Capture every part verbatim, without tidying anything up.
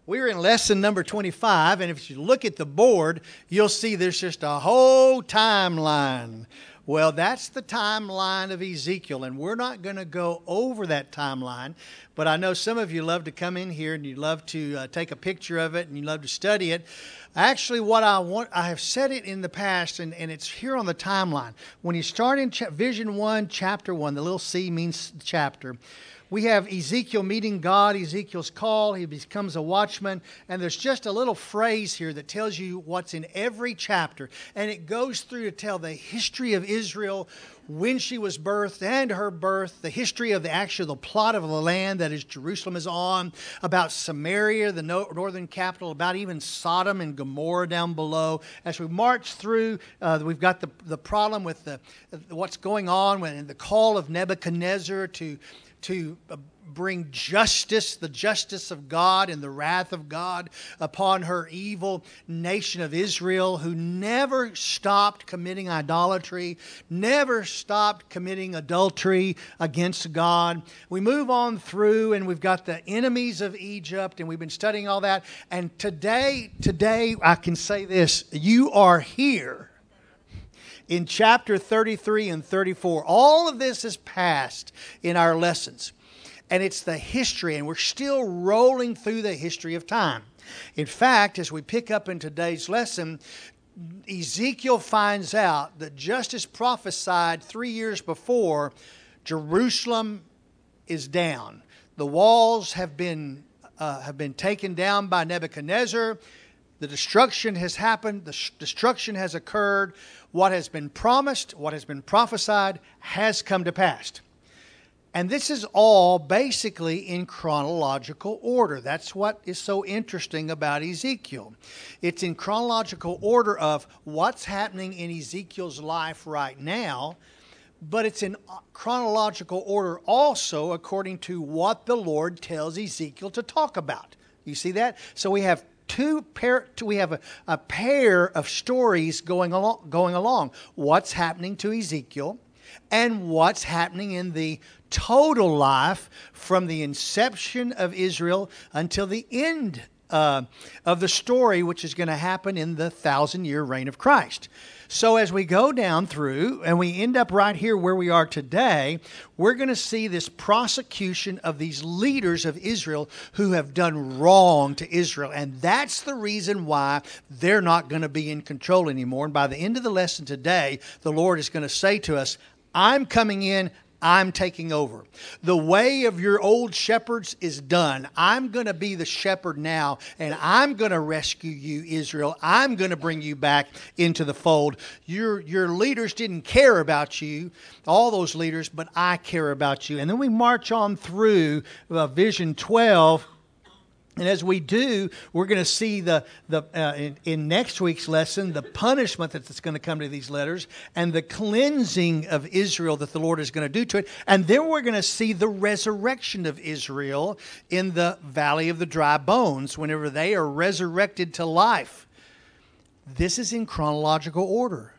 We're in lesson number twenty-five, and if you look at the board, you'll see there's just a whole timeline. Well, that's the timeline of Ezekiel, and we're not going to go over that timeline, but I know some of you love to come in here and you love to uh, take a picture of it and you love to study it. Actually, what I want, I have said it in the past, and, and it's here on the timeline. When you start in cha- Vision one, Chapter one, the little C means chapter. We have Ezekiel meeting God, Ezekiel's call, he becomes a watchman, and there's just a little phrase here that tells you what's in every chapter, and it goes through to tell the history of Israel, when she was birthed and her birth, the history of the actual the plot of the land that is Jerusalem is on, about Samaria, the no, northern capital, about even Sodom and Gomorrah down below. As we march through, uh, we've got the, the problem with the what's going on when the call of Nebuchadnezzar to to bring justice, the justice of God and the wrath of God upon her evil nation of Israel, who never stopped committing idolatry, never stopped committing adultery against God. We move on through, and we've got the enemies of Egypt, and we've been studying all that. And today, today I can say this, you are here in chapter thirty-three and thirty-four. All of this is past in our lessons. And it's the history, and we're still rolling through the history of time. In fact, as we pick up in today's lesson, Ezekiel finds out that just as prophesied three years before, Jerusalem is down. The walls have been uh, have been taken down by Nebuchadnezzar. The destruction has happened. The sh- destruction has occurred. What has been promised, what has been prophesied, has come to pass. And this is all basically in chronological order. That's what is so interesting about Ezekiel. It's in chronological order of what's happening in Ezekiel's life right now, but it's in chronological order also according to what the Lord tells Ezekiel to talk about. You see that? So we have Two pair, we have a, a pair of stories going along, going along. What's happening to Ezekiel and what's happening in the total life from the inception of Israel until the end uh, of the story, which is going to happen in the thousand-year reign of Christ. So as we go down through and we end up right here where we are today, we're going to see this prosecution of these leaders of Israel who have done wrong to Israel. And that's the reason why they're not going to be in control anymore. And by the end of the lesson today, the Lord is going to say to us, I'm coming in. I'm taking over. The way of your old shepherds is done. I'm going to be the shepherd now, and I'm going to rescue you, Israel. I'm going to bring you back into the fold. Your, your leaders didn't care about you, all those leaders, but I care about you. And then we march on through uh, Vision twelve. And as we do, we're going to see the the uh, in, in next week's lesson the punishment that's going to come to these letters and the cleansing of Israel that the Lord is going to do to it. And then we're going to see the resurrection of Israel in the valley of the dry bones whenever they are resurrected to life. This is in chronological order.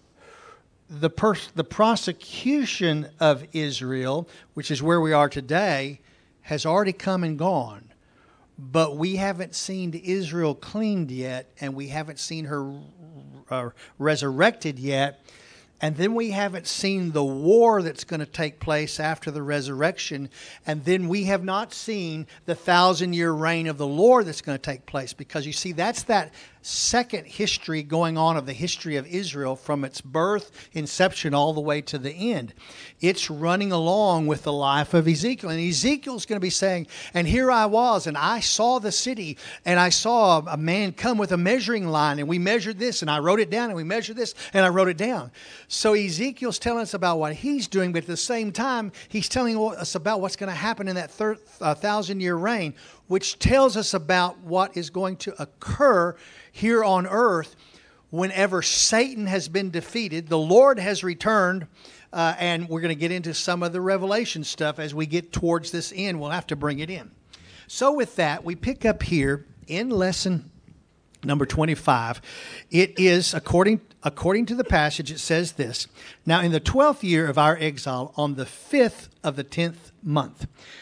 The pers- the prosecution of Israel, which is where we are today, has already come and gone. But we haven't seen Israel cleaned yet, and we haven't seen her uh, resurrected yet. And then we haven't seen the war that's going to take place after the resurrection. And then we have not seen the thousand-year reign of the Lord that's going to take place. Because you see, that's that second history going on of the history of Israel from its birth, inception, all the way to the end. It's running along with the life of Ezekiel. And Ezekiel's going to be saying, and here I was, and I saw the city, and I saw a man come with a measuring line, and we measured this, and I wrote it down, and we measured this, and I wrote it down. So Ezekiel's telling us about what he's doing, but at the same time, he's telling us about what's going to happen in that third, uh, thousand-year reign, which tells us about what is going to occur here on earth whenever Satan has been defeated. The Lord has returned, uh, and we're going to get into some of the Revelation stuff as we get towards this end. We'll have to bring it in. So with that, we pick up here in lesson number twenty-five. It is, according according to the passage, it says this. Now, in the twelfth year of our exile, on the fifth of the tenth month,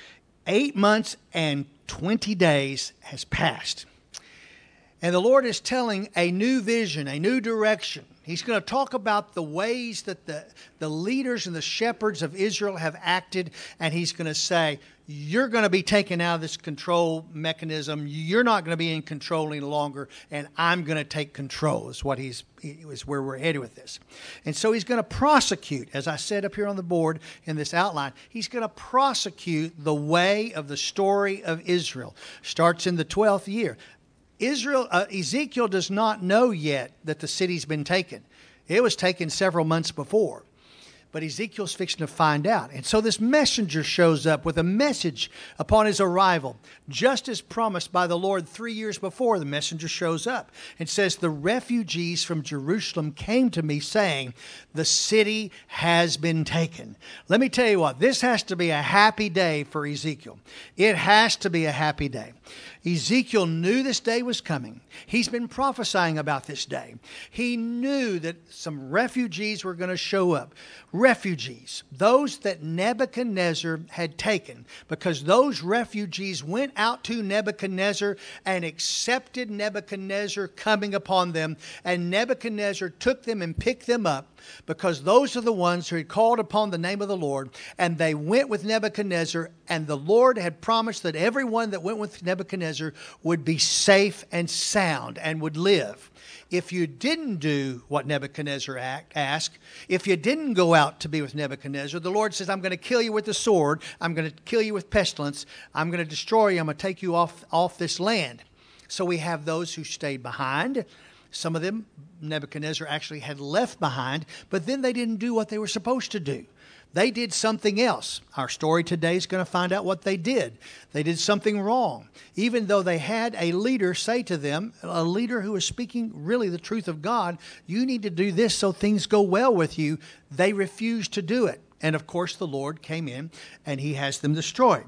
Eight months and twenty days has passed. And the Lord is telling a new vision, a new direction. He's going to talk about the ways that the, the leaders and the shepherds of Israel have acted. And he's going to say, you're going to be taken out of this control mechanism. You're not going to be in control any longer. And I'm going to take control is what he's, is where we're headed with this. And so he's going to prosecute, as I said up here on the board in this outline, he's going to prosecute the way of the story of Israel. Starts in the twelfth year. Israel, uh, Ezekiel does not know yet that the city's been taken. It was taken several months before. But Ezekiel's fixing to find out. And so this messenger shows up with a message upon his arrival. Just as promised by the Lord three years before, the messenger shows up and says, the refugees from Jerusalem came to me saying, the city has been taken. Let me tell you what, this has to be a happy day for Ezekiel. It has to be a happy day. Ezekiel knew this day was coming. He's been prophesying about this day. He knew that some refugees were going to show up. Refugees, those that Nebuchadnezzar had taken, because those refugees went out to Nebuchadnezzar and accepted Nebuchadnezzar coming upon them, and Nebuchadnezzar took them and picked them up, because those are the ones who had called upon the name of the Lord, and they went with Nebuchadnezzar, and the Lord had promised that everyone that went with Nebuchadnezzar would be safe and sound and would live. If you didn't do what Nebuchadnezzar asked, if you didn't go out to be with Nebuchadnezzar, the Lord says, I'm going to kill you with the sword, I'm going to kill you with pestilence, I'm going to destroy you, I'm going to take you off, off this land. So we have those who stayed behind. Some of them, Nebuchadnezzar actually had left behind, but then they didn't do what they were supposed to do. They did something else. Our story today is going to find out what they did. They did something wrong. Even though they had a leader say to them, a leader who was speaking really the truth of God, you need to do this so things go well with you. They refused to do it. And of course, the Lord came in and he has them destroyed.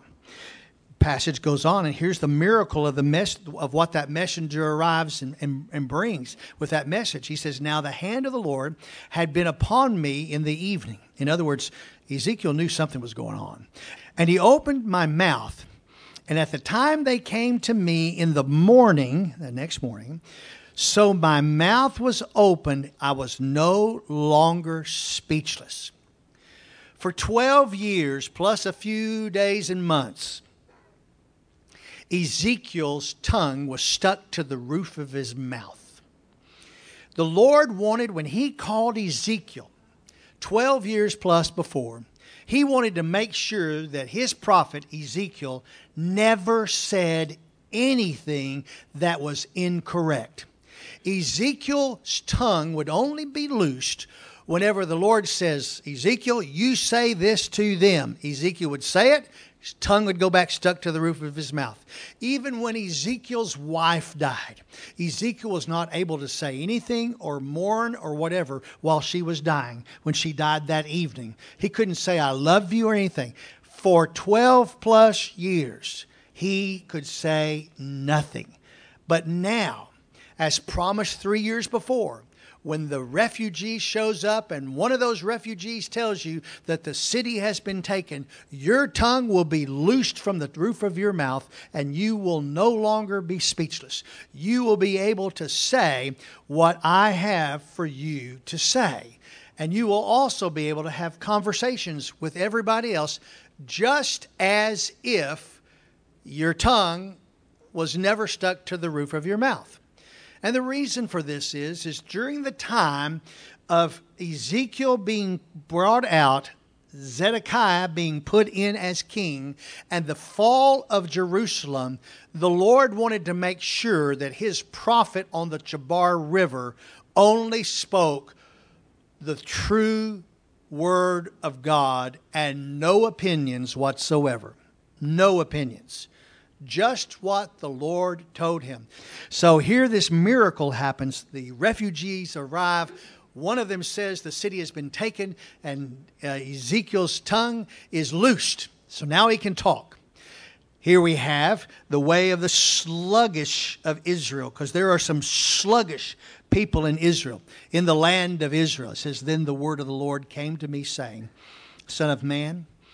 Passage goes on, and here's the miracle of the mess of what that messenger arrives and, and, and brings with that message. He says, now the hand of the Lord had been upon me in the evening. In other words, Ezekiel knew something was going on. And he opened my mouth, and at the time they came to me in the morning, the next morning, so my mouth was opened, I was no longer speechless. For twelve years, plus a few days and months, Ezekiel's tongue was stuck to the roof of his mouth. The Lord wanted, when he called Ezekiel, twelve years plus before, he wanted to make sure that his prophet, Ezekiel, never said anything that was incorrect. Ezekiel's tongue would only be loosed whenever the Lord says, Ezekiel, you say this to them. Ezekiel would say it. His tongue would go back stuck to the roof of his mouth. Even when Ezekiel's wife died, Ezekiel was not able to say anything or mourn or whatever while she was dying. When she died that evening, he couldn't say, I love you or anything. For twelve plus years, he could say nothing. But now, as promised three years before, when the refugee shows up and one of those refugees tells you that the city has been taken, your tongue will be loosed from the roof of your mouth and you will no longer be speechless. You will be able to say what I have for you to say. And you will also be able to have conversations with everybody else just as if your tongue was never stuck to the roof of your mouth. And the reason for this is, is during the time of Ezekiel being brought out, Zedekiah being put in as king, and the fall of Jerusalem, the Lord wanted to make sure that his prophet on the Chebar River only spoke the true word of God and no opinions whatsoever. No opinions. Just what the Lord told him. So here this miracle happens. The refugees arrive. One of them says the city has been taken and uh, Ezekiel's tongue is loosed. So now he can talk. Here we have the way of the sluggish of Israel, because there are some sluggish people in Israel, in the land of Israel. It says, then the word of the Lord came to me saying, Son of man,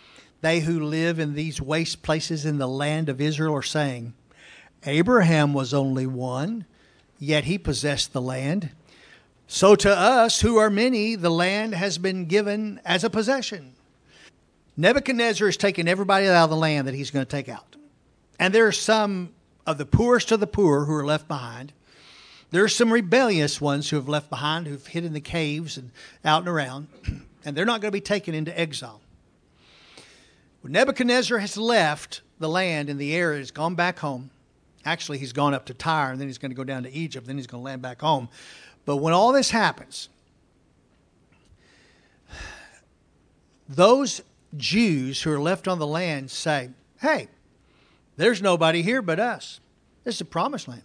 They who live in these waste places in the land of Israel are saying, Abraham was only one, yet he possessed the land. So to us, who are many, the land has been given as a possession. Nebuchadnezzar has taken everybody out of the land that he's going to take out. And there are some of the poorest of the poor who are left behind. There are some rebellious ones who have left behind, who've hid in the caves and out and around. And they're not going to be taken into exile. When Nebuchadnezzar has left the land in the area, he's gone back home. Actually, he's gone up to Tyre, and then he's going to go down to Egypt, then he's going to land back home. But when all this happens, those Jews who are left on the land say, hey, there's nobody here but us. This is the promised land.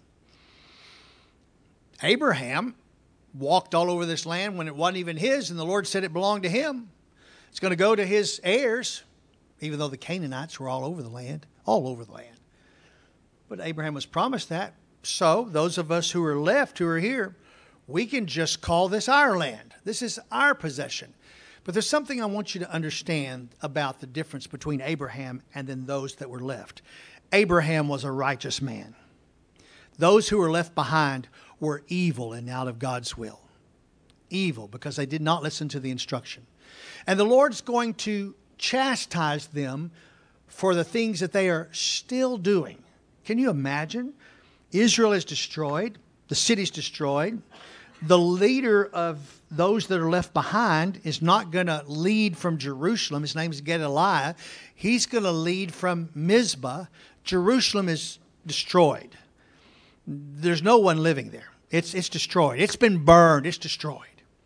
Abraham walked all over this land when it wasn't even his, and the Lord said it belonged to him. It's going to go to his heirs, even though the Canaanites were all over the land, all over the land. But Abraham was promised that. So those of us who are left, who are here, we can just call this our land. This is our possession. But there's something I want you to understand about the difference between Abraham and then those that were left. Abraham was a righteous man. Those who were left behind were evil and out of God's will. Evil because they did not listen to the instruction. And the Lord's going to chastise them for the things that they are still doing. Can you imagine? Israel is destroyed. The city's destroyed. The leader of those that are left behind is not going to lead from Jerusalem. His name is Gedaliah. He's going to lead from Mizpah. Jerusalem is destroyed. There's no one living there. It's it's destroyed. It's been burned. It's destroyed.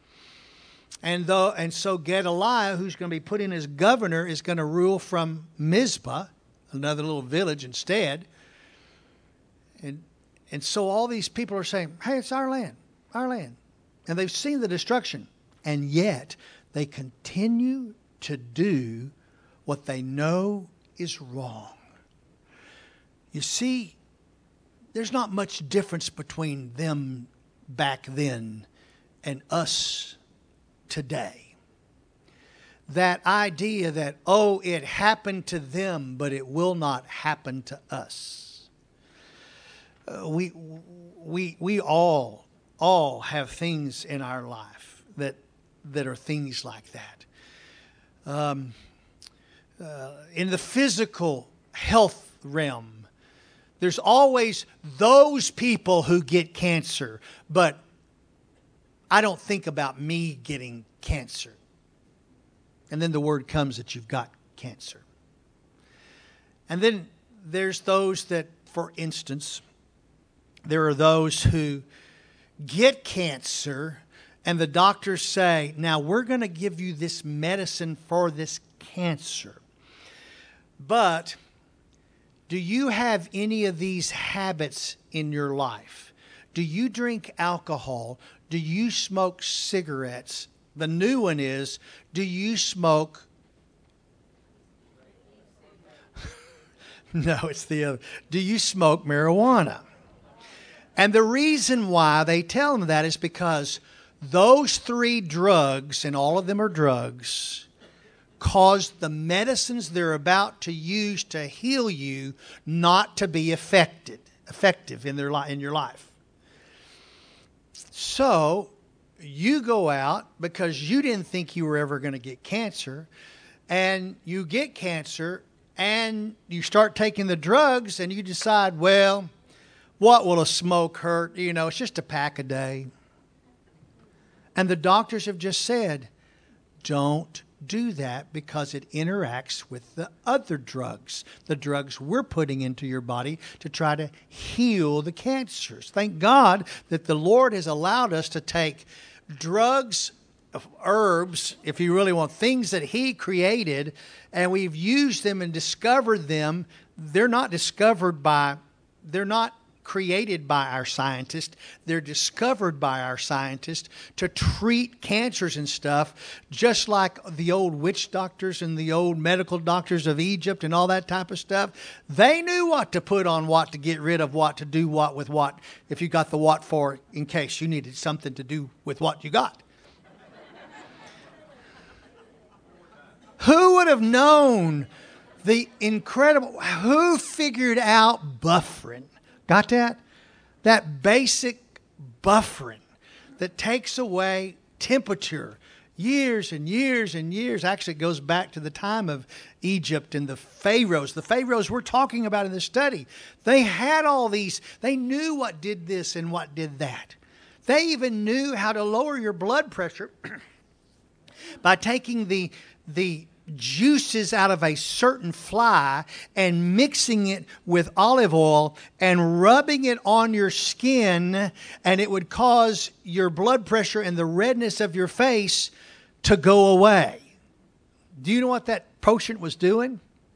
And though and so Gedaliah, who's going to be put in as governor, is going to rule from Mizpah, another little village instead. And and so all these people are saying, hey, it's our land, our land. And they've seen the destruction. And yet they continue to do what they know is wrong. You see, there's not much difference between them back then and us today. That idea that, oh, it happened to them, but it will not happen to us. Uh, we, we, we all, all have things in our life that, that are things like that. Um, uh, in the physical health realm, there's always those people who get cancer, but I don't think about me getting cancer. And then the word comes that you've got cancer. And then there's those that, for instance, there are those who get cancer and the doctors say, now we're going to give you this medicine for this cancer. But do you have any of these habits in your life? Do you drink alcohol? Do you smoke cigarettes? The new one is, do you smoke? No, it's the other. Do you smoke marijuana? And the reason why they tell them that is because those three drugs, and all of them are drugs, cause the medicines they're about to use to heal you not to be effective, effective in their li- in your life. So you go out because you didn't think you were ever going to get cancer, and you get cancer, and you start taking the drugs, and you decide, well, what will a smoke hurt? You know, it's just a pack a day. And the doctors have just said, don't do that because it interacts with the other drugs, the drugs we're putting into your body to try to heal the cancers. Thank God that the Lord has allowed us to take drugs, herbs, if you really want, things that He created, and we've used them and discovered them. They're not discovered by, they're not created by our scientists. They're discovered by our scientists to treat cancers and stuff, just like the old witch doctors and the old medical doctors of Egypt and all that type of stuff. They knew what to put on what to get rid of what, to do what with what, if you got the what for in case you needed something to do with what you got. Who would have known The incredible, who figured out buffering? Got that? That basic buffering that takes away temperature. Years and years and years. Actually, it goes back to the time of Egypt and the pharaohs. The pharaohs we're talking about in this study. They had all these. They knew what did this and what did that. They even knew how to lower your blood pressure by taking the, the juices out of a certain fly and mixing it with olive oil and rubbing it on your skin, and it would cause your blood pressure and the redness of your face to go away. Do you know what that potion was doing?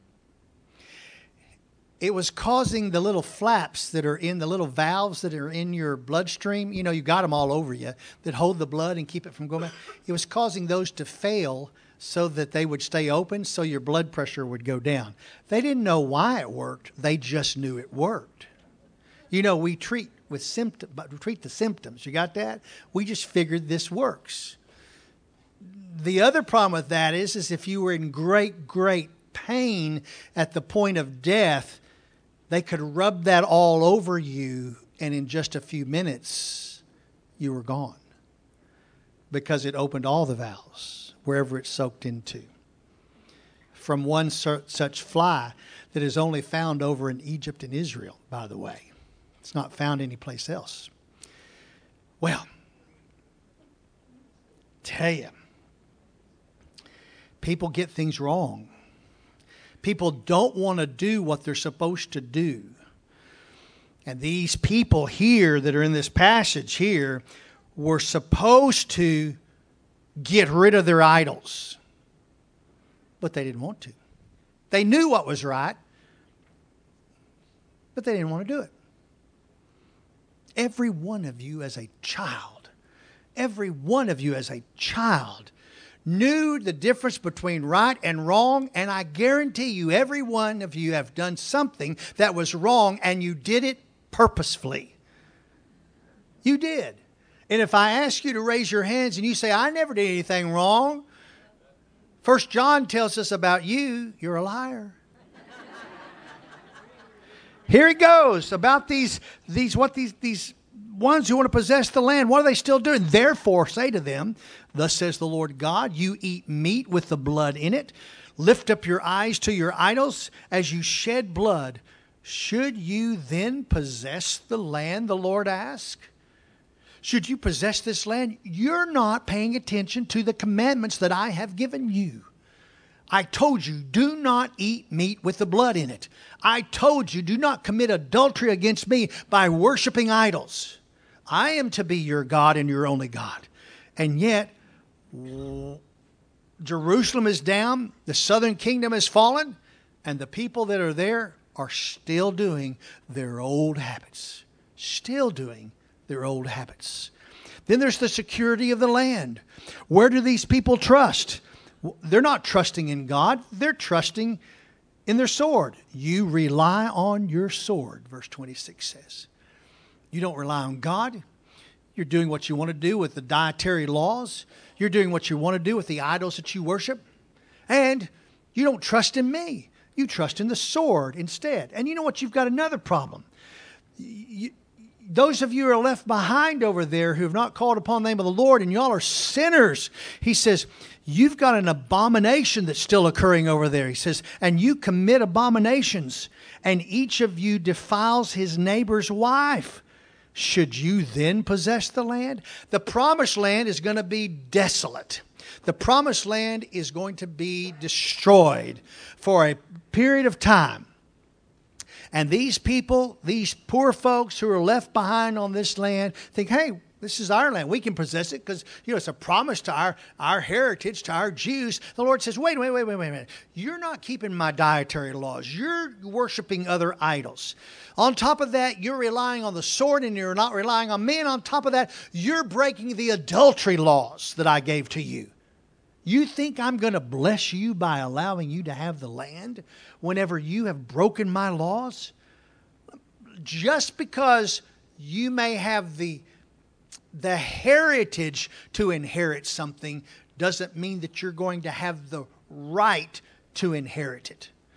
It was causing the little flaps that are in the little valves that are in your bloodstream. You know, you got them all over you that hold the blood and keep it from going back. It was causing those to fail so that they would stay open, so your blood pressure would go down. They didn't know why it worked. They just knew it worked. You know, we treat with symptom, but we treat the symptoms. You got that? We just figured this works. The other problem with that is, is if you were in great, great pain at the point of death, they could rub that all over you, and in just a few minutes, you were gone. Because it opened all the valves, wherever it soaked into. From one such fly that is only found over in Egypt and Israel, by the way. It's not found anyplace else. Well, tell you, people get things wrong. People don't want to do what they're supposed to do. And these people here that are in this passage here were supposed to get rid of their idols. But they didn't want to. They knew what was right, but they didn't want to do it. Every one of you as a child, every one of you as a child knew the difference between right and wrong, and I guarantee you every one of you have done something that was wrong, and you did it purposefully. You did. And if I ask you to raise your hands and you say, I never did anything wrong, First John tells us about you, you're a liar. Here he goes about these, these what these, these ones who want to possess the land. What are they still doing? Therefore, say to them, thus says the Lord God, you eat meat with the blood in it. Lift up your eyes to your idols as you shed blood. Should you then possess the land, the Lord asked? Should you possess this land? You're not paying attention to the commandments that I have given you. I told you, do not eat meat with the blood in it. I told you, do not commit adultery against me by worshiping idols. I am to be your God and your only God. And yet, Jerusalem is down, the southern kingdom has fallen, and the people that are there are still doing their old habits. Still doing their old habits. Then there's the security of the land. Where do these people trust? They're not trusting in God. They're trusting in their sword. You rely on your sword, verse twenty-six says. You don't rely on God. You're doing what you want to do with the dietary laws. You're doing what you want to do with the idols that you worship. And you don't trust in me. You trust in the sword instead. And you know what? You've got another problem. You, Those of you who are left behind over there who have not called upon the name of the Lord, and y'all are sinners, he says, you've got an abomination that's still occurring over there. He says, and you commit abominations, and each of you defiles his neighbor's wife. Should you then possess the land? The promised land is going to be desolate. The promised land is going to be destroyed for a period of time. And these people, these poor folks who are left behind on this land think, hey, this is our land. We can possess it because, you know, it's a promise to our, our heritage, to our Jews. The Lord says, wait, wait, wait, wait, wait a minute. You're not keeping my dietary laws. You're worshiping other idols. On top of that, you're relying on the sword and you're not relying on me. And on top of that, you're breaking the adultery laws that I gave to you. You think I'm going to bless you by allowing you to have the land whenever you have broken my laws? Just because you may have the, the heritage to inherit something doesn't mean that you're going to have the right to inherit it.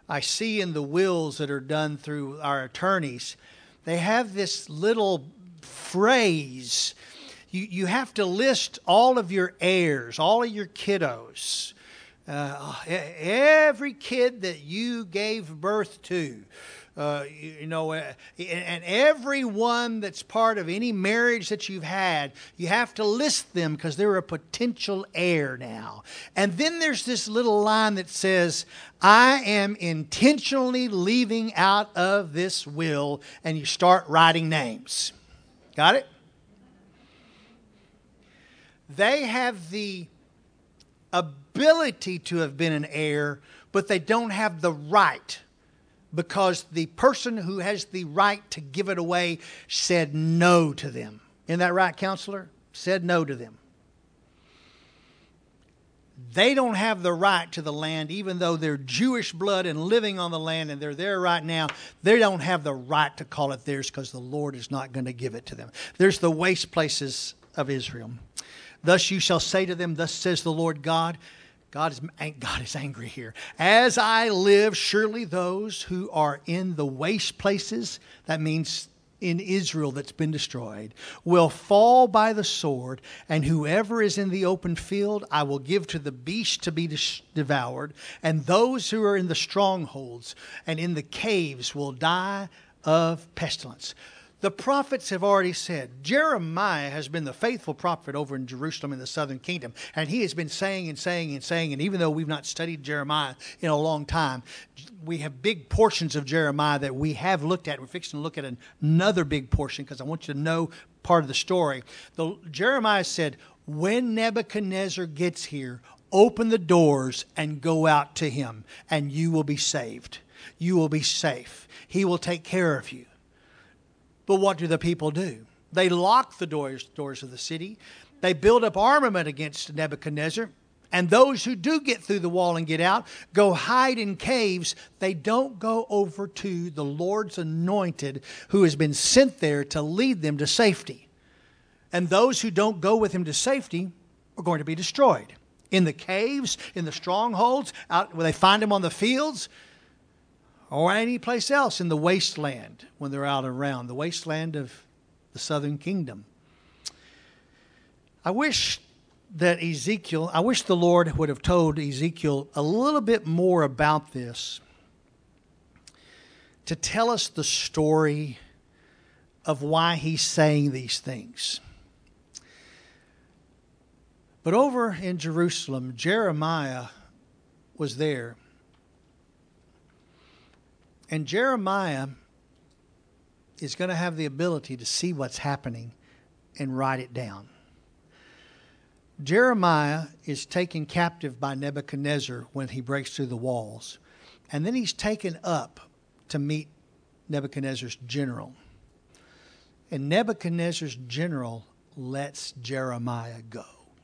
I see in the wills that are done through our attorneys, they have this little phrase. You, you have to list all of your heirs, all of your kiddos. Uh, every kid that you gave birth to, uh, you, you know, uh, and everyone that's part of any marriage that you've had, you have to list them because they're a potential heir now. And then there's this little line that says, I am intentionally leaving out of this will, and you start writing names. Got it? They have the ability to have been an heir, but they don't have the right because the person who has the right to give it away said no to them. Isn't that right, counselor? Said no to them. They don't have the right to the land, even though they're Jewish blood and living on the land and they're there right now. They don't have the right to call it theirs because the Lord is not going to give it to them. There's the waste places of Israel. Thus you shall say to them, thus says the Lord God. God is, God is angry here. As I live, surely those who are in the waste places, that means in Israel that's been destroyed, will fall by the sword, and whoever is in the open field I will give to the beast to be devoured, and those who are in the strongholds and in the caves will die of pestilence. The prophets have already said, Jeremiah has been the faithful prophet over in Jerusalem in the southern kingdom. And he has been saying and saying and saying, and even though we've not studied Jeremiah in a long time, we have big portions of Jeremiah that we have looked at. We're fixing to look at another big portion because I want you to know part of the story. The, Jeremiah said, when Nebuchadnezzar gets here, open the doors and go out to him, and you will be saved. You will be safe. He will take care of you. But what do the people do? They lock the doors, doors of the city. They build up armament against Nebuchadnezzar. And those who do get through the wall and get out go hide in caves. They don't go over to the Lord's anointed who has been sent there to lead them to safety. And those who don't go with him to safety are going to be destroyed. In the caves, in the strongholds, out where they find him on the fields, or any place else in the wasteland when they're out around, the wasteland of the southern kingdom. I wish that Ezekiel, I wish the Lord would have told Ezekiel a little bit more about this to tell us the story of why he's saying these things. But over in Jerusalem, Jeremiah was there. And Jeremiah is going to have the ability to see what's happening and write it down. Jeremiah is taken captive by Nebuchadnezzar when he breaks through the walls. And then he's taken up to meet Nebuchadnezzar's general. And Nebuchadnezzar's general lets Jeremiah go.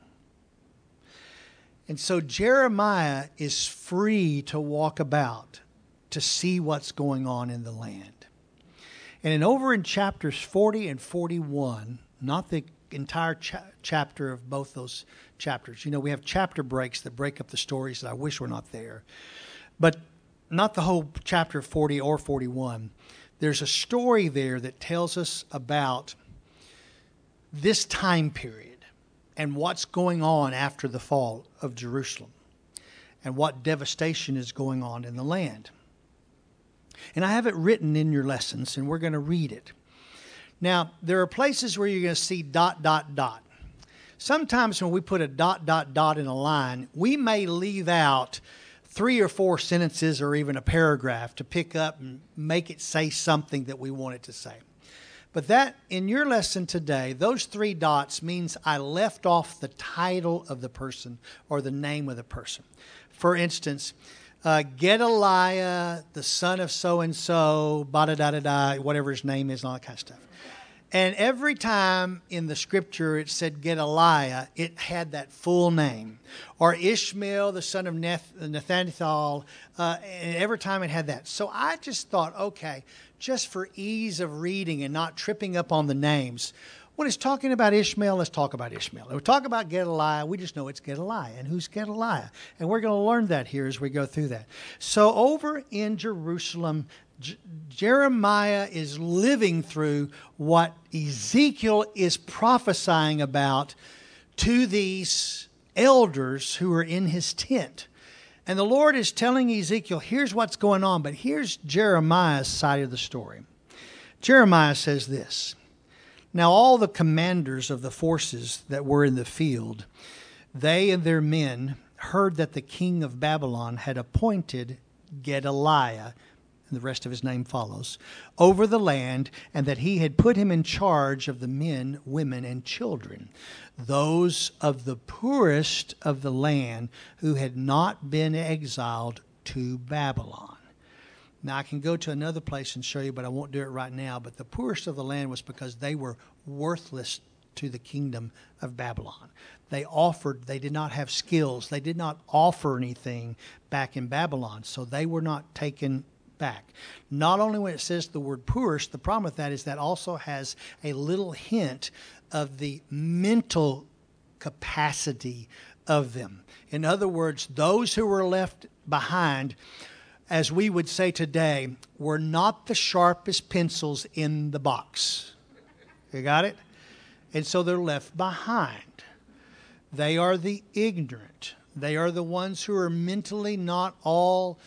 And so Jeremiah is free to walk about, to see what's going on in the land. And in over in chapters forty and forty-one, not the entire cha- chapter of both those chapters. You know, we have chapter breaks that break up the stories that I wish were not there. But not the whole chapter forty or forty-one. There's a story there that tells us about this time period and what's going on after the fall of Jerusalem and what devastation is going on in the land. And I have it written in your lessons, and we're going to read it. Now, there are places where you're going to see dot, dot, dot. Sometimes when we put a dot, dot, dot in a line, we may leave out three or four sentences or even a paragraph to pick up and make it say something that we want it to say. But that, in your lesson today, those three dots means I left off the title of the person or the name of the person. For instance, Uh, Gedaliah, the son of so-and-so, ba-da-da-da-da, whatever his name is, and all that kind of stuff. And every time in the scripture it said Gedaliah, it had that full name. Or Ishmael, the son of Neth- Nathaniel, uh, and every time it had that. So I just thought, okay, just for ease of reading and not tripping up on the names, When it's talking about Ishmael, let's talk about Ishmael. When we talk about Gedaliah, we just know it's Gedaliah. And who's Gedaliah? And we're going to learn that here as we go through that. So over in Jerusalem, J- Jeremiah is living through what Ezekiel is prophesying about to these elders who are in his tent. And the Lord is telling Ezekiel, here's what's going on, but here's Jeremiah's side of the story. Jeremiah says this, "Now all the commanders of the forces that were in the field, they and their men heard that the king of Babylon had appointed Gedaliah," and the rest of his name follows, "over the land, and that he had put him in charge of the men, women, and children, those of the poorest of the land who had not been exiled to Babylon." Now, I can go to another place and show you, but I won't do it right now. But the poorest of the land was because they were worthless to the kingdom of Babylon. They offered, they did not have skills. They did not offer anything back in Babylon, so they were not taken back. Not only when it says the word poorest, the problem with that is that also has a little hint of the mental capacity of them. In other words, those who were left behind, as we would say today, were not the sharpest pencils in the box. You got it? And so they're left behind. They are the ignorant. They are the ones who are mentally not all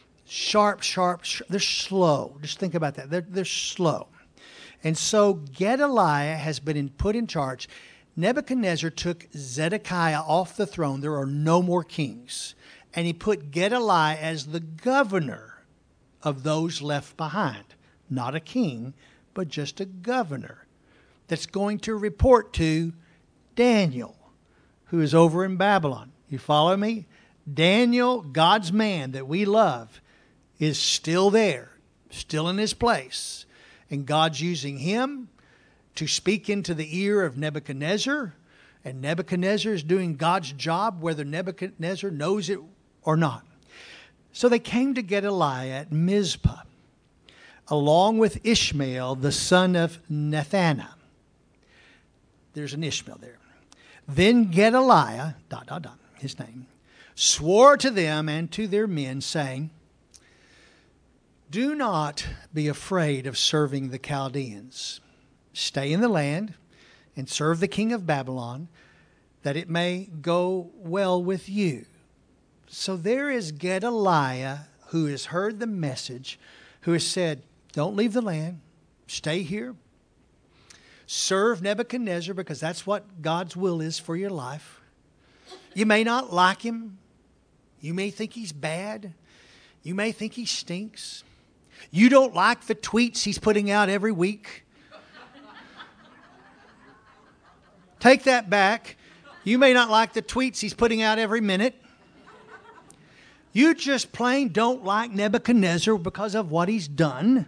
sharp, sharp, sharp. They're slow. Just think about that. They're, they're slow. And so Gedaliah has been in, put in charge. Nebuchadnezzar took Zedekiah off the throne. There are no more kings. And he put Gedaliah as the governor of those left behind. Not a king, but just a governor that's going to report to Daniel, who is over in Babylon. You follow me? Daniel, God's man that we love, is still there, still in his place. And God's using him to speak into the ear of Nebuchadnezzar. And Nebuchadnezzar is doing God's job, whether Nebuchadnezzar knows it or not. So they came to Gedaliah at Mizpah, along with Ishmael, the son of Nethaniah. There's an Ishmael there. Then Gedaliah, dot, dot, dot, his name, swore to them and to their men, saying, "Do not be afraid of serving the Chaldeans. Stay in the land and serve the king of Babylon, that it may go well with you." So there is Gedaliah, who has heard the message, who has said, don't leave the land, stay here, serve Nebuchadnezzar, because that's what God's will is for your life. You may not like him. You may think he's bad. You may think he stinks. You don't like the tweets he's putting out every week. Take that back. You may not like the tweets he's putting out every minute. You just plain don't like Nebuchadnezzar because of what he's done.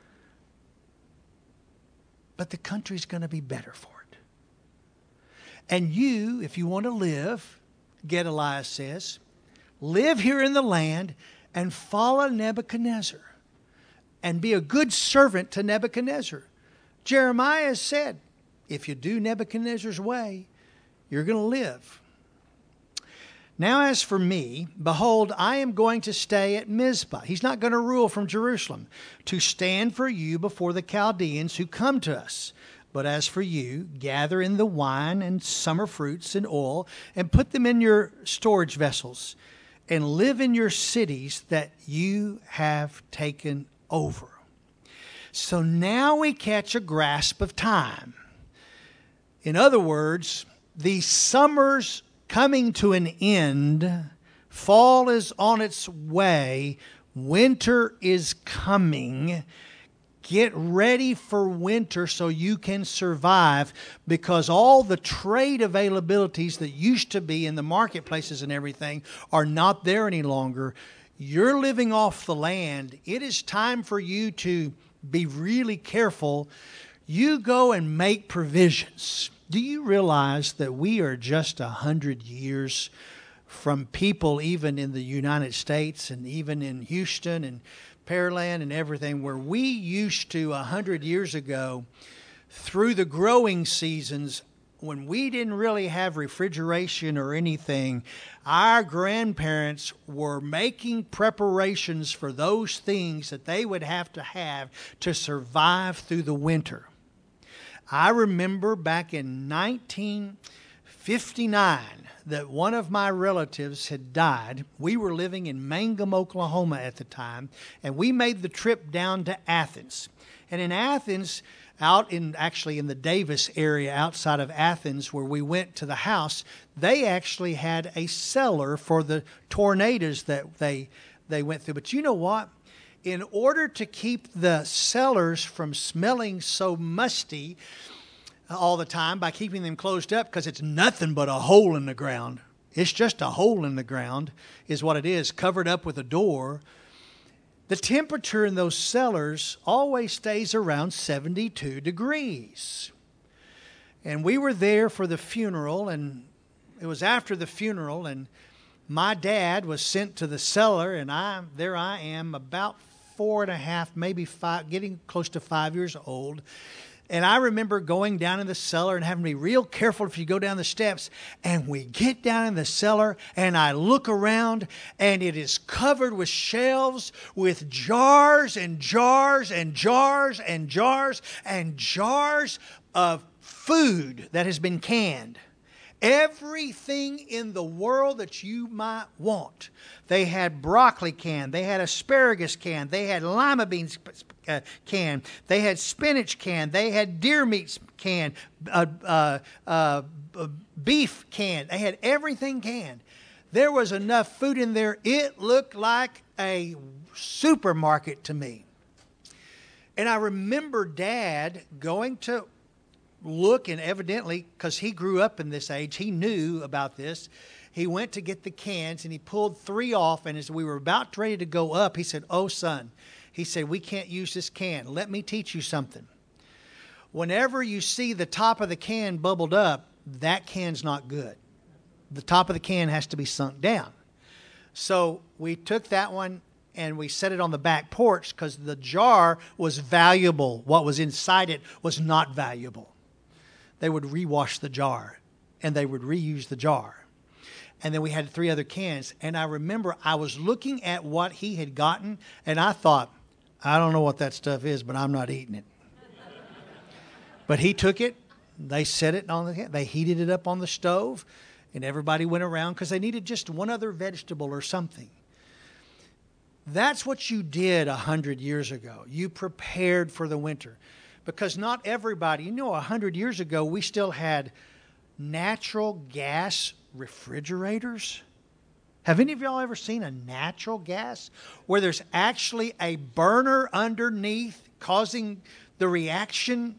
But the country's going to be better for it. And you, if you want to live, Gedaliah says, live here in the land and follow Nebuchadnezzar and be a good servant to Nebuchadnezzar. Jeremiah said, if you do Nebuchadnezzar's way, you're going to live. Now as for me, behold, I am going to stay at Mizpah. He's not going to rule from Jerusalem, to stand for you before the Chaldeans who come to us. But as for you, gather in the wine and summer fruits and oil, and put them in your storage vessels, and live in your cities that you have taken over. So now we catch a grasp of time. In other words, the summer's coming to an end. Fall is on its way. Winter is coming. Get ready for winter so you can survive, because all the trade availabilities that used to be in the marketplaces and everything are not there any longer. You're living off the land. It is time for you to be really careful. You go and make provisions. Do you realize that we are just a hundred years from people, even in the United States and even in Houston and Pearland and everything, where we used to a hundred years ago through the growing seasons, when we didn't really have refrigeration or anything, our grandparents were making preparations for those things that they would have to have to survive through the winter. I remember back in nineteen fifty-nine that one of my relatives had died. We were living in Mangum, Oklahoma at the time, and we made the trip down to Athens. And in Athens, out in actually in the Davis area outside of Athens where we went to the house, they actually had a cellar for the tornadoes that they they went through. But you know what? In order to keep the cellars from smelling so musty all the time by keeping them closed up, because it's nothing but a hole in the ground. It's just a hole in the ground is what it is, covered up with a door. The temperature in those cellars always stays around seventy-two degrees. And we were there for the funeral, and it was after the funeral, and my dad was sent to the cellar, and I there I am, about four and a half, maybe five, getting close to five years old. And I remember going down in the cellar and having to be real careful if you go down the steps. And we get down in the cellar, and I look around, and it is covered with shelves with jars and jars and jars and jars and jars of food that has been canned. Everything in the world that you might want. They had broccoli can. They had asparagus can. They had lima beans uh, can. They had spinach can. They had deer meat can. Uh, uh, uh, beef can. They had everything canned. There was enough food in there. It looked like a supermarket to me. And I remember Dad going to look, and evidently, because he grew up in this age, he knew about this. He went to get the cans, and he pulled three off, and as we were about ready to go up, he said, "Oh, son," he said, "we can't use this can. Let me teach you something. Whenever you see the top of the can bubbled up, that can's not good. The top of the can has to be sunk down." So we took that one, and we set it on the back porch because the jar was valuable. What was inside it was not valuable. They would rewash the jar, and they would reuse the jar. And then we had three other cans. And I remember I was looking at what he had gotten, and I thought, I don't know what that stuff is, but I'm not eating it. But he took it. They set it on the, they heated it up on the stove, and everybody went around because they needed just one other vegetable or something. That's what you did a hundred years ago. You prepared for the winter. Because not everybody, you know, a hundred years ago, we still had natural gas refrigerators. Have any of y'all ever seen a natural gas where there's actually a burner underneath causing the reaction?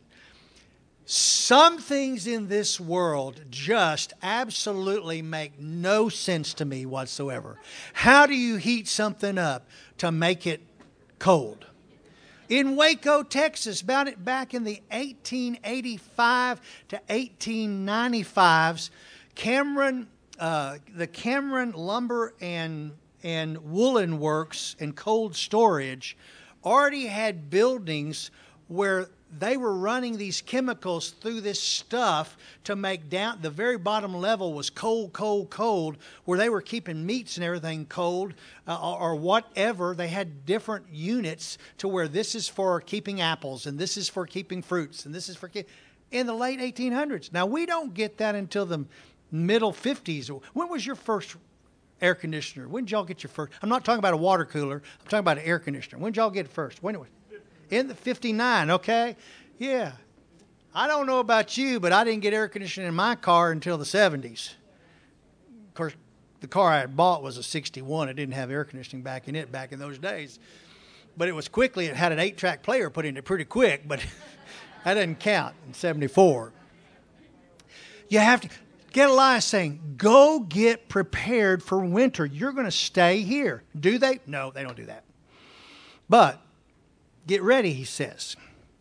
Some things in this world just absolutely make no sense to me whatsoever. How do you heat something up to make it cold? In Waco, Texas, back in the eighteen eighty-five to eighteen ninety-fives, Cameron, uh, the Cameron Lumber and, and Woolen Works and Cold Storage already had buildings where they were running these chemicals through this stuff to make down, the very bottom level was cold, cold, cold, where they were keeping meats and everything cold uh, or, or whatever. They had different units to where this is for keeping apples and this is for keeping fruits and this is for keep, in the late eighteen hundreds. Now, we don't get that until the middle fifties. When was your first air conditioner? When did y'all get your first? I'm not talking about a water cooler. I'm talking about an air conditioner. When did y'all get it first? When it was? In the fifty-nine, okay? Yeah. I don't know about you, but I didn't get air conditioning in my car until the seventies. Of course, the car I had bought was a sixty-one. It didn't have air conditioning back in it back in those days. But it was quickly, it had an eight-track player put in it pretty quick, but that doesn't count in seventy-four. You have to, Gedaliah is saying, go get prepared for winter. You're going to stay here. Do they? No, they don't do that. But get ready, he says.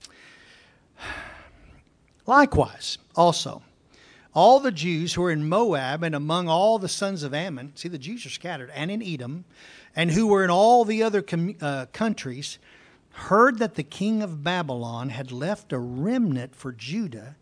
Likewise, also, all the Jews who are in Moab and among all the sons of Ammon, see, the Jews are scattered, and in Edom, and who were in all the other com- uh, countries, heard that the king of Babylon had left a remnant for Judah,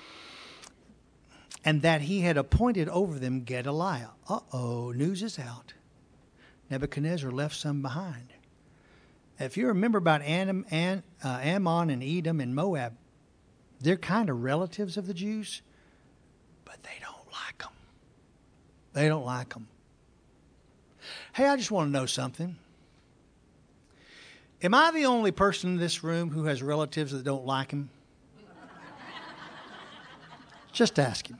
and that he had appointed over them Gedaliah. Uh-oh, news is out. Nebuchadnezzar left some behind. If you remember about Ammon, uh, Ammon and Edom and Moab, they're kind of relatives of the Jews, but they don't like them. They don't like them. Hey, I just want to know something. Am I the only person in this room who has relatives that don't like him? Just asking.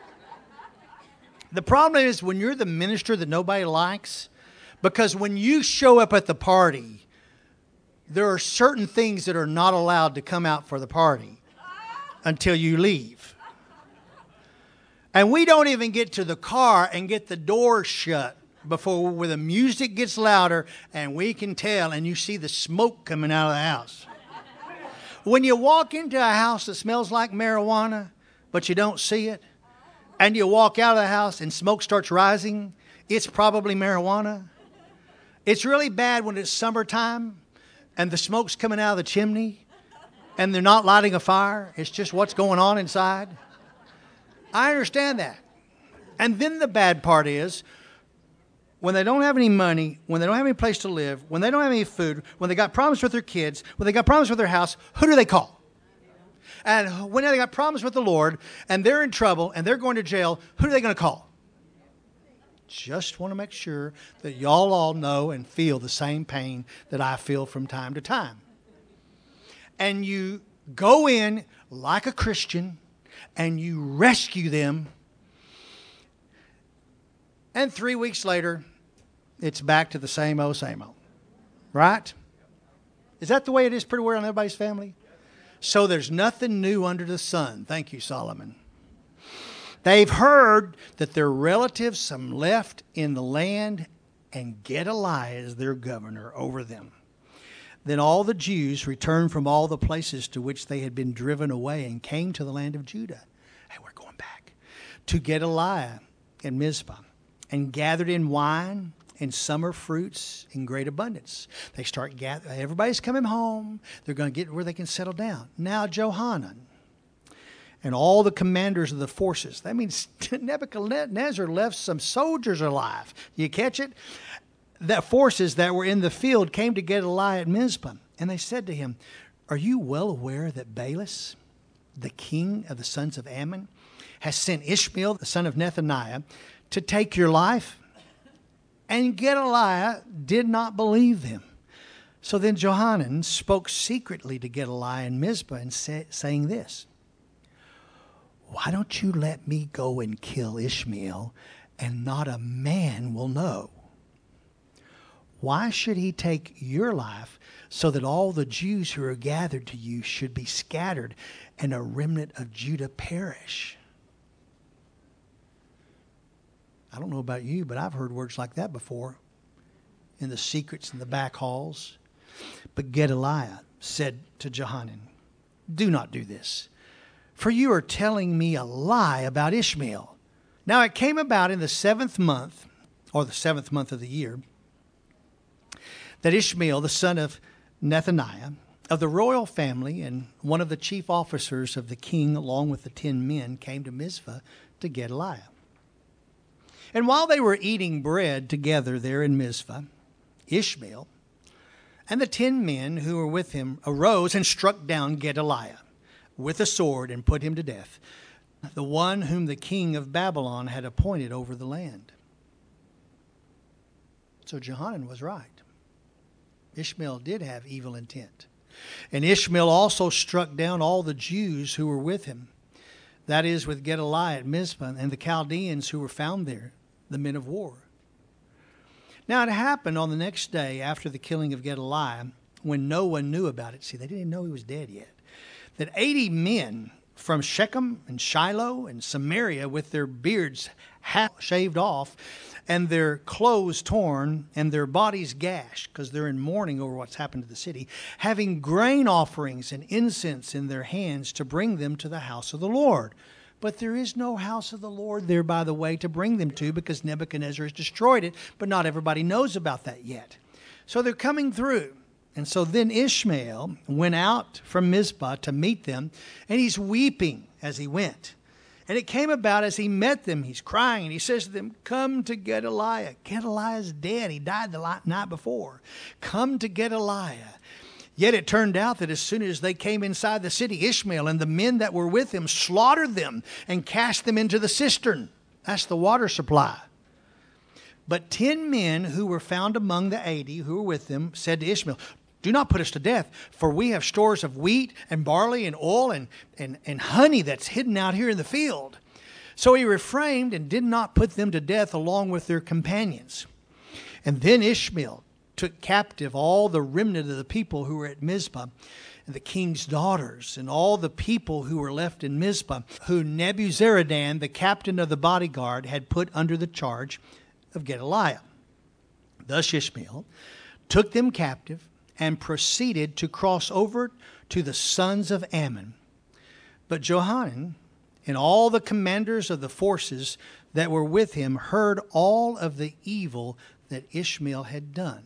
The problem is when you're the minister that nobody likes, because when you show up at the party, there are certain things that are not allowed to come out for the party until you leave. And we don't even get to the car and get the door shut before where the music gets louder and we can tell, and you see the smoke coming out of the house. When you walk into a house that smells like marijuana, but you don't see it, and you walk out of the house and smoke starts rising, it's probably marijuana. It's really bad when it's summertime and the smoke's coming out of the chimney and they're not lighting a fire. It's just what's going on inside. I understand that. And then the bad part is when they don't have any money, when they don't have any place to live, when they don't have any food, when they got problems with their kids, when they got problems with their house, who do they call? And when they got problems with the Lord and they're in trouble and they're going to jail, who are they going to call? Just want to make sure that y'all all know and feel the same pain that I feel from time to time. And you go in like a Christian and you rescue them. And three weeks later, it's back to the same old, same old. Right? Is that the way it is pretty well in everybody's family? So there's nothing new under the sun. Thank you, Solomon. They've heard that their relatives, some left in the land, and Gedaliah is their governor over them. Then all the Jews returned from all the places to which they had been driven away and came to the land of Judah. Hey, we're going back. To Gedaliah and Mizpah, and gathered in wine and summer fruits in great abundance. They start gathering. Everybody's coming home. They're going to get where they can settle down. Now Johanan and all the commanders of the forces. That means Nebuchadnezzar left some soldiers alive. You catch it? The forces that were in the field came to Gedaliah at Mizpah. And they said to him, are you well aware that Baalis, the king of the sons of Ammon, has sent Ishmael, the son of Nethaniah, to take your life? And Gedaliah did not believe them. So then Johanan spoke secretly to Gedaliah in Mizpah and say, saying this, why don't you let me go and kill Ishmael, and not a man will know? Why should he take your life so that all the Jews who are gathered to you should be scattered and a remnant of Judah perish? I don't know about you, but I've heard words like that before in the secrets in the back halls. But Gedaliah said to Johanan, do not do this, for you are telling me a lie about Ishmael. Now it came about in the seventh month, or the seventh month of the year, that Ishmael, the son of Nethaniah, of the royal family, and one of the chief officers of the king, along with the ten men, came to Mizpah to Gedaliah. And while they were eating bread together there in Mizpah, Ishmael and the ten men who were with him arose and struck down Gedaliah with a sword and put him to death, the one whom the king of Babylon had appointed over the land. So Johanan was right. Ishmael did have evil intent. And Ishmael also struck down all the Jews who were with him, that is, with Gedaliah at Mizpah, and the Chaldeans who were found there, the men of war. Now it happened on the next day after the killing of Gedaliah, when no one knew about it. See, they didn't know he was dead yet. That eighty men from Shechem and Shiloh and Samaria, with their beards half shaved off and their clothes torn and their bodies gashed, because they're in mourning over what's happened to the city, having grain offerings and incense in their hands to bring them to the house of the Lord. But there is no house of the Lord there, by the way, to bring them to, because Nebuchadnezzar has destroyed it, but not everybody knows about that yet. So they're coming through, And so then Ishmael went out from Mizpah to meet them, and he's weeping as he went. And it came about as he met them, he's crying, and he says to them, come to Gedaliah. Gedaliah's dead. He died the night before. Come to Gedaliah. Yet it turned out that as soon as they came inside the city, Ishmael and the men that were with him slaughtered them and cast them into the cistern. That's the water supply. But ten men who were found among the eighty who were with them said to Ishmael, do not put us to death, for we have stores of wheat and barley and oil and, and, and honey that's hidden out here in the field. So he refrained and did not put them to death along with their companions. And then Ishmael took captive all the remnant of the people who were at Mizpah, and the king's daughters, and all the people who were left in Mizpah, who Nebuzaradan, the captain of the bodyguard, had put under the charge of Gedaliah. Thus Ishmael took them captive and proceeded to cross over to the sons of Ammon. But Johanan and all the commanders of the forces that were with him heard all of the evil that Ishmael had done.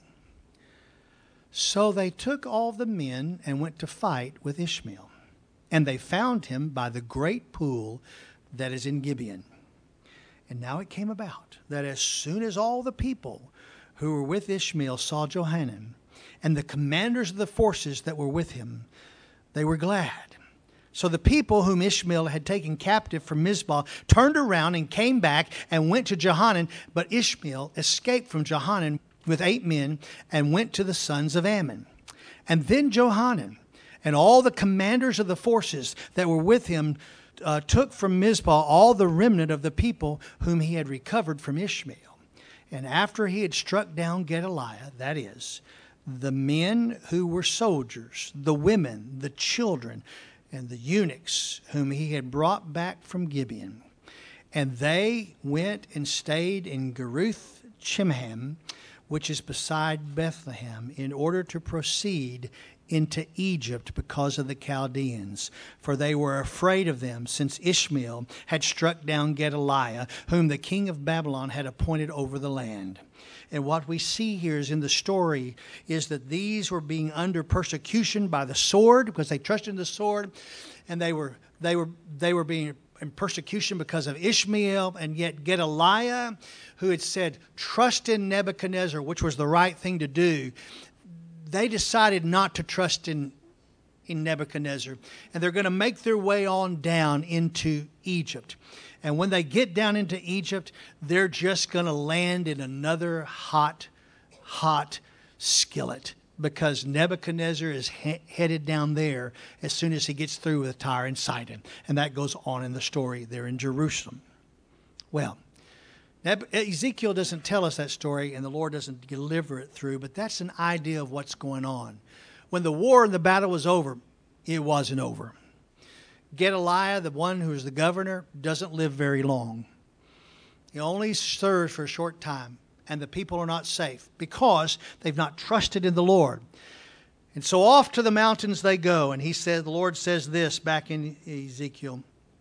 So they took all the men and went to fight with Ishmael. And they found him by the great pool that is in Gibeon. And now it came about that as soon as all the people who were with Ishmael saw Johanan and the commanders of the forces that were with him, they were glad. So the people whom Ishmael had taken captive from Mizpah turned around and came back and went to Johanan. But Ishmael escaped from Johanan with eight men and went to the sons of Ammon. And then Johanan and all the commanders of the forces that were with him uh, took from Mizpah all the remnant of the people whom he had recovered from Ishmael. And after he had struck down Gedaliah, that is, the men who were soldiers, the women, the children, and the eunuchs whom he had brought back from Gibeon. And they went and stayed in Geruth Chimham, which is beside Bethlehem, in order to proceed into Egypt because of the Chaldeans. For they were afraid of them, since Ishmael had struck down Gedaliah, whom the king of Babylon had appointed over the land. And what we see here is in the story is that these were being under persecution by the sword because they trusted in the sword, and they were they were they were being in persecution because of Ishmael, and yet Gedaliah, who had said trust in Nebuchadnezzar, which was the right thing to do, they decided not to trust in in Nebuchadnezzar, and they're going to make their way on down into Egypt. And when they get down into Egypt, they're just going to land in another hot, hot skillet, because Nebuchadnezzar is he- headed down there as soon as he gets through with Tyre and Sidon. And that goes on in the story there in Jerusalem. Well, Ezekiel doesn't tell us that story, and the Lord doesn't deliver it through, but that's an idea of what's going on. When the war and the battle was over, it wasn't over. Gedaliah, the one who is the governor, doesn't live very long. He only serves for a short time, and the people are not safe because they've not trusted in the Lord. And so off to the mountains they go, and he said, the Lord says this back in Ezekiel,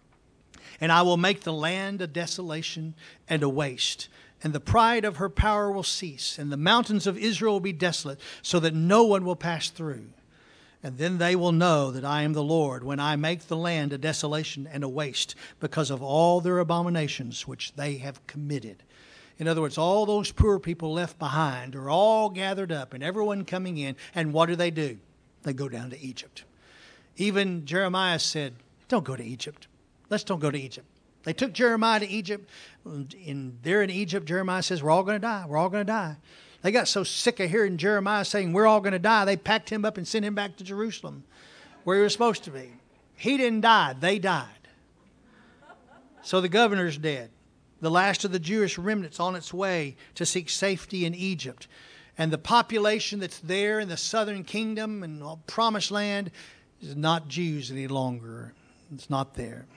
and I will make the land a desolation and a waste, and the pride of her power will cease, and the mountains of Israel will be desolate, so that no one will pass through. And then they will know that I am the Lord, when I make the land a desolation and a waste, because of all their abominations which they have committed. In other words, all those poor people left behind are all gathered up, and everyone coming in, and what do they do? They go down to Egypt. Even Jeremiah said, don't go to Egypt. Let's don't go to Egypt. They took Jeremiah to Egypt. And there in Egypt, Jeremiah says, we're all going to die. We're all going to die. They got so sick of hearing Jeremiah saying, we're all going to die, they packed him up and sent him back to Jerusalem, where he was supposed to be. He didn't die. They died. So the governor's dead. The last of the Jewish remnant's on its way to seek safety in Egypt. And the population that's there in the southern kingdom and promised land is not Jews any longer. It's not there.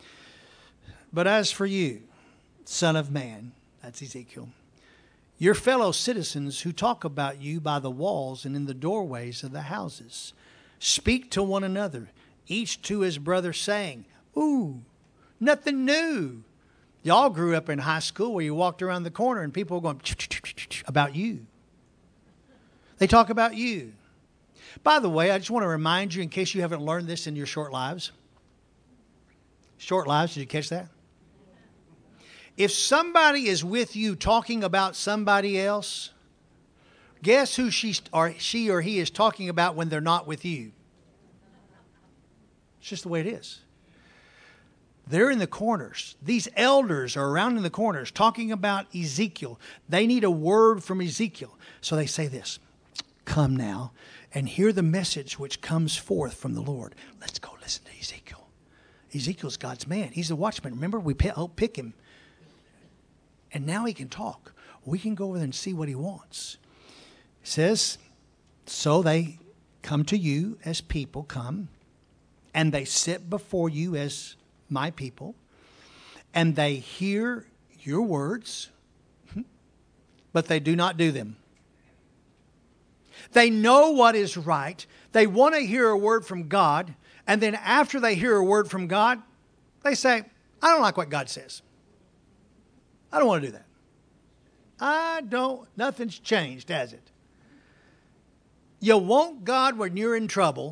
But as for you, son of man, that's Ezekiel, your fellow citizens who talk about you by the walls and in the doorways of the houses, speak to one another, each to his brother, saying, ooh, nothing new. Y'all grew up in high school where you walked around the corner and people were going about you. They talk about you. By the way, I just want to remind you, in case you haven't learned this in your short lives. Short lives, did you catch that? If somebody is with you talking about somebody else, guess who she or she or he is talking about when they're not with you? It's just the way it is. They're in the corners. These elders are around in the corners talking about Ezekiel. They need a word from Ezekiel. So they say this, come now and hear the message which comes forth from the Lord. Let's go listen to Ezekiel. Ezekiel's God's man. He's the watchman. Remember, we helped pick him. And now he can talk. We can go over there and see what he wants. It says, so they come to you as people come, and they sit before you as my people, and they hear your words, but they do not do them. They know what is right. They want to hear a word from God, and then after they hear a word from God, they say, I don't like what God says. I don't want to do that. I don't, nothing's changed, has it? You want God when you're in trouble,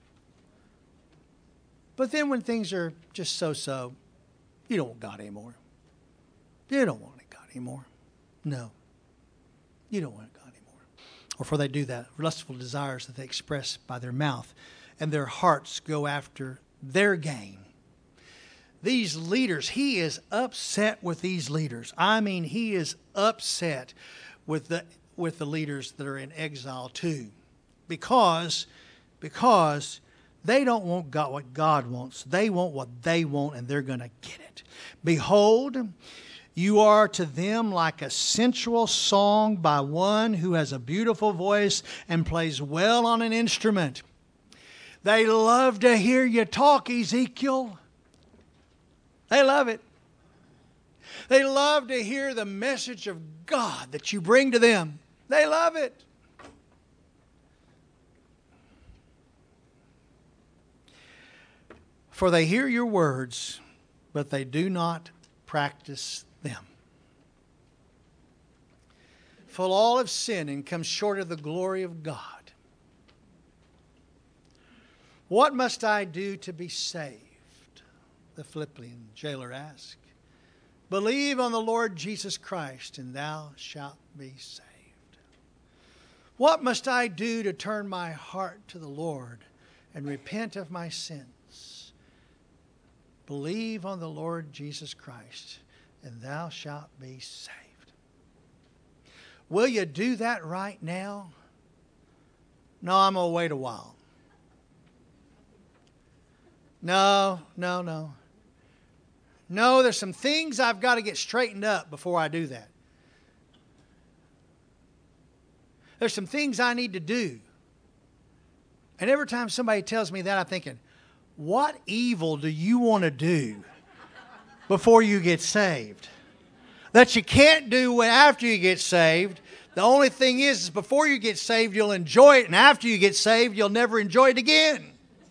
but then when things are just so-so, you don't want God anymore. You don't want God anymore. No. You don't want God anymore. Or for they do that, lustful desires that they express by their mouth, and their hearts go after their gain. These leaders, he is upset with these leaders. I mean, he is upset with the with the leaders that are in exile too. Because, because they don't want God, what God wants. They want what they want, and they're going to get it. Behold, you are to them like a sensual song by one who has a beautiful voice and plays well on an instrument. They love to hear you talk, Ezekiel. They love it. They love to hear the message of God that you bring to them. They love it. For they hear your words, but they do not practice them. For all have sinned and come short of the glory of God. What must I do to be saved? The Philippian jailer asked. Believe on the Lord Jesus Christ, and thou shalt be saved. What must I do to turn my heart to the Lord and repent of my sins? Believe on the Lord Jesus Christ, and thou shalt be saved. Will you do that right now? No, I'm going to wait a while. No, no, no. No, there's some things I've got to get straightened up before I do that. There's some things I need to do. And every time somebody tells me that, I'm thinking, what evil do you want to do before you get saved? That you can't do after you get saved. The only thing is, is before you get saved, you'll enjoy it. And after you get saved, you'll never enjoy it again.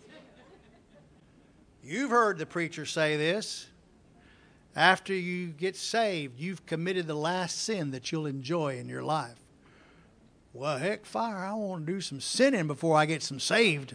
You've heard the preacher say this. After you get saved, you've committed the last sin that you'll enjoy in your life. Well, heck, fire, I want to do some sinning before I get some saved.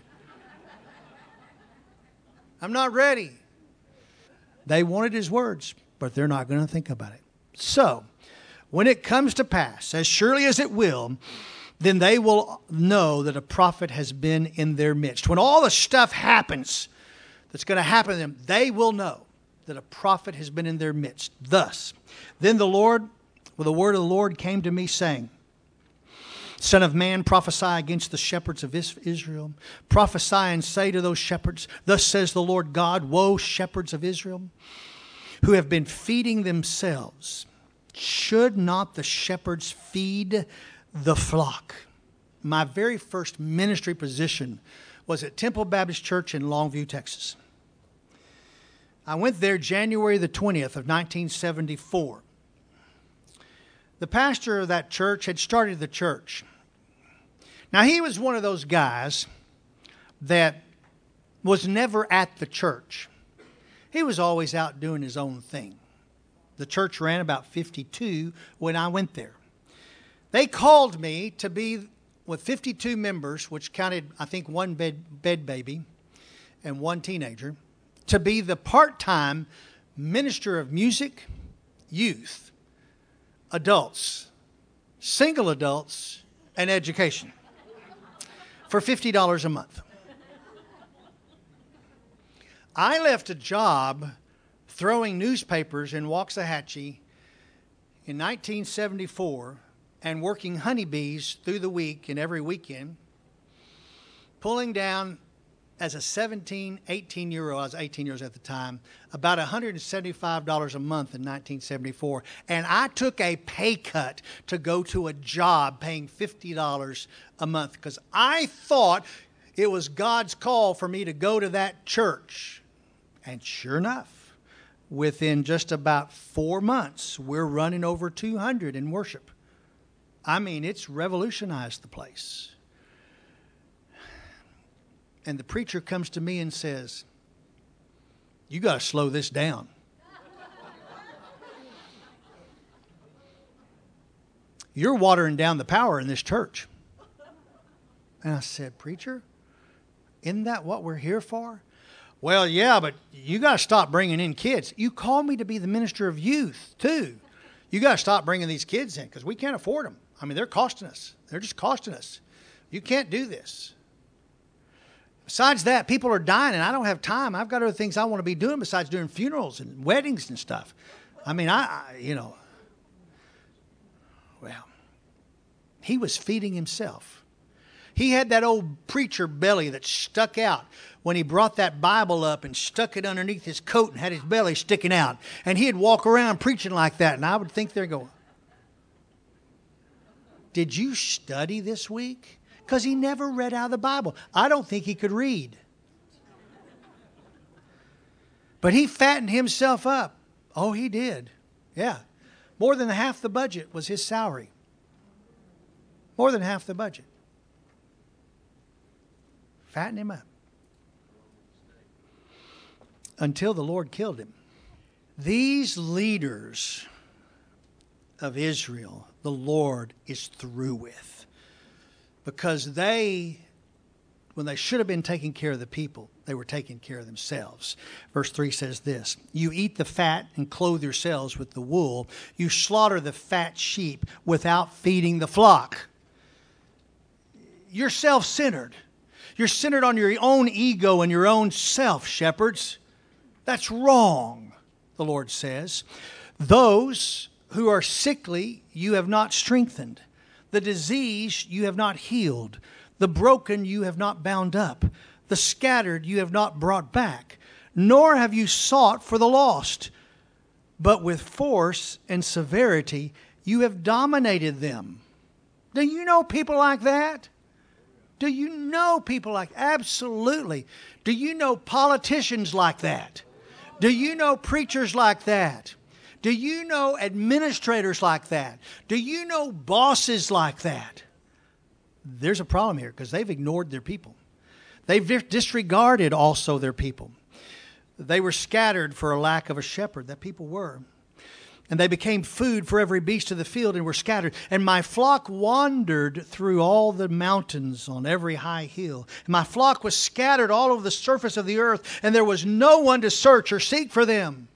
I'm not ready. They wanted his words, but they're not going to think about it. So, when it comes to pass, as surely as it will, then they will know that a prophet has been in their midst. When all the stuff happens that's going to happen to them, they will know that a prophet has been in their midst. Thus, then the Lord, well, the word of the Lord came to me saying, Son of man, prophesy against the shepherds of Israel. Prophesy and say to those shepherds, thus says the Lord God, woe, shepherds of Israel, who have been feeding themselves. Should not the shepherds feed the flock? My very first ministry position was at Temple Baptist Church in Longview, Texas. I went there January the twentieth of nineteen seventy-four. The pastor of that church had started the church. Now, he was one of those guys that was never at the church. He was always out doing his own thing. The church ran about fifty-two when I went there. They called me to be with fifty-two members, which counted, I think, one bed, bed baby and one teenager, to be the part-time minister of music, youth, adults, single adults, and education for fifty dollars a month. I left a job throwing newspapers in Waxahachie in nineteen seventy-four and working honeybees through the week and every weekend, pulling down as a seventeen, eighteen-year-old, I was eighteen years at the time, about one hundred seventy-five dollars a month in nineteen seventy-four. And I took a pay cut to go to a job paying fifty dollars a month because I thought it was God's call for me to go to that church. And sure enough, within just about four months, we're running over two hundred in worship. I mean, it's revolutionized the place. And the preacher comes to me and says, "You got to slow this down. You're watering down the power in this church." And I said, "Preacher, isn't that what we're here for?" "Well, yeah, but you got to stop bringing in kids." "You call me to be the minister of youth, too. You got to stop bringing these kids in because we can't afford them. I mean, they're costing us. They're just costing us. You can't do this. Besides that, people are dying, and I don't have time. I've got other things I want to be doing besides doing funerals and weddings and stuff. I mean, I, I you know." Well, he was feeding himself. He had that old preacher belly that stuck out when he brought that Bible up and stuck it underneath his coat and had his belly sticking out. And he'd walk around preaching like that. And I would think they're going, "Did you study this week?" Because he never read out of the Bible. I don't think he could read. But he fattened himself up. Oh, he did. Yeah. More than half the budget was his salary. More than half the budget. Fatten him up. Until the Lord killed him. These leaders of Israel, the Lord is through with. Because they, when they should have been taking care of the people, they were taking care of themselves. Verse three says this: "You eat the fat and clothe yourselves with the wool. You slaughter the fat sheep without feeding the flock." You're self-centered. You're centered on your own ego and your own self, shepherds. That's wrong, the Lord says. "Those who are sickly you have not strengthened. The diseased you have not healed. The broken you have not bound up. The scattered you have not brought back. Nor have you sought for the lost. But with force and severity you have dominated them." Do you know people like that? Do you know people like absolutely? Do you know politicians like that? Do you know preachers like that? Do you know administrators like that? Do you know bosses like that? There's a problem here because they've ignored their people. They've disregarded also their people. They were scattered for a lack of a shepherd. That people were. And they became food for every beast of the field and were scattered. "And my flock wandered through all the mountains on every high hill. And my flock was scattered all over the surface of the earth, and there was no one to search or seek for them."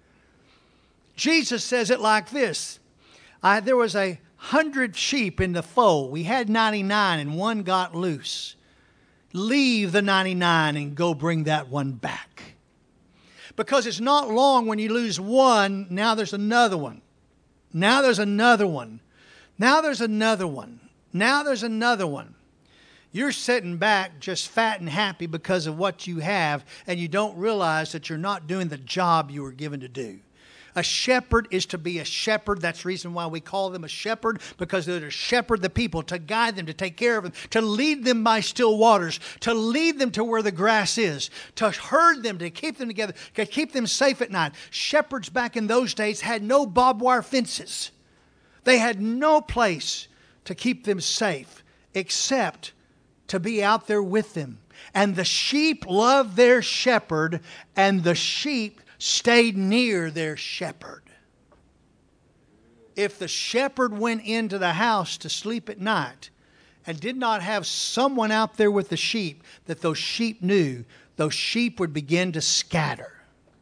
Jesus says it like this: I, there was a hundred sheep in the fold. We had ninety-nine and one got loose. Leave the ninety-nine and go bring that one back. Because it's not long when you lose one, now there's another one. Now there's another one. Now there's another one. Now there's another one. You're sitting back just fat and happy because of what you have, and you don't realize that you're not doing the job you were given to do. A shepherd is to be a shepherd. That's the reason why we call them a shepherd, because they're to shepherd the people, to guide them, to take care of them, to lead them by still waters, to lead them to where the grass is, to herd them, to keep them together, to keep them safe at night. Shepherds back in those days had no barbed wire fences. They had no place to keep them safe except to be out there with them. And the sheep loved their shepherd, and the sheep stayed near their shepherd. If the shepherd went into the house to sleep at night and did not have someone out there with the sheep that those sheep knew, those sheep would begin to scatter.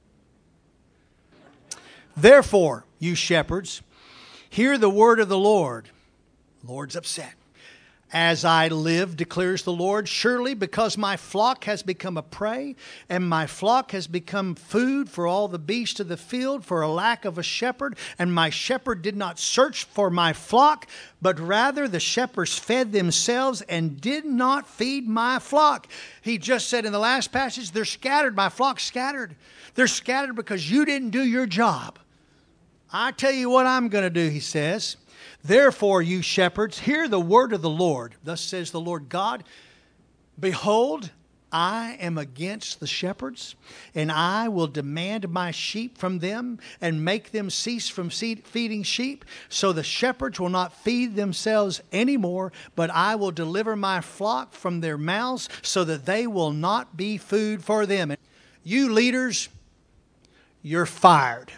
Therefore, you shepherds, hear the word of the Lord. The Lord's upset. As I live, declares the Lord, surely because my flock has become a prey, and my flock has become food for all the beasts of the field, for a lack of a shepherd, and my shepherd did not search for my flock, but rather the shepherds fed themselves and did not feed my flock. He just said in the last passage, they're scattered, my flock's scattered. They're scattered because you didn't do your job. I tell you what I'm going to do, he says. Therefore, you shepherds, hear the word of the Lord. Thus says the Lord God, behold, I am against the shepherds, and I will demand my sheep from them and make them cease from feeding sheep. So the shepherds will not feed themselves anymore, but I will deliver my flock from their mouths so that they will not be food for them. You leaders, you're fired.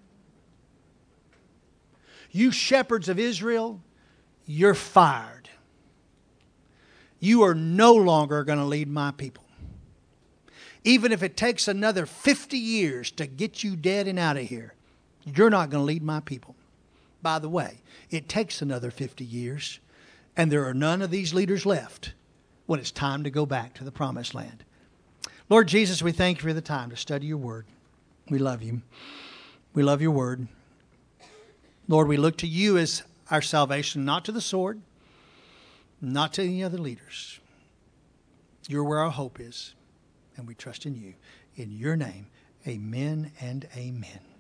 You shepherds of Israel, you're fired. You are no longer going to lead my people. Even if it takes another fifty years to get you dead and out of here, you're not going to lead my people. By the way, it takes another fifty years, and there are none of these leaders left when it's time to go back to the promised land. Lord Jesus, we thank you for the time to study your word. We love you. We love your word. Lord, we look to you as our salvation, not to the sword, not to any other leaders. You're where our hope is, and we trust in you. In your name, amen and amen.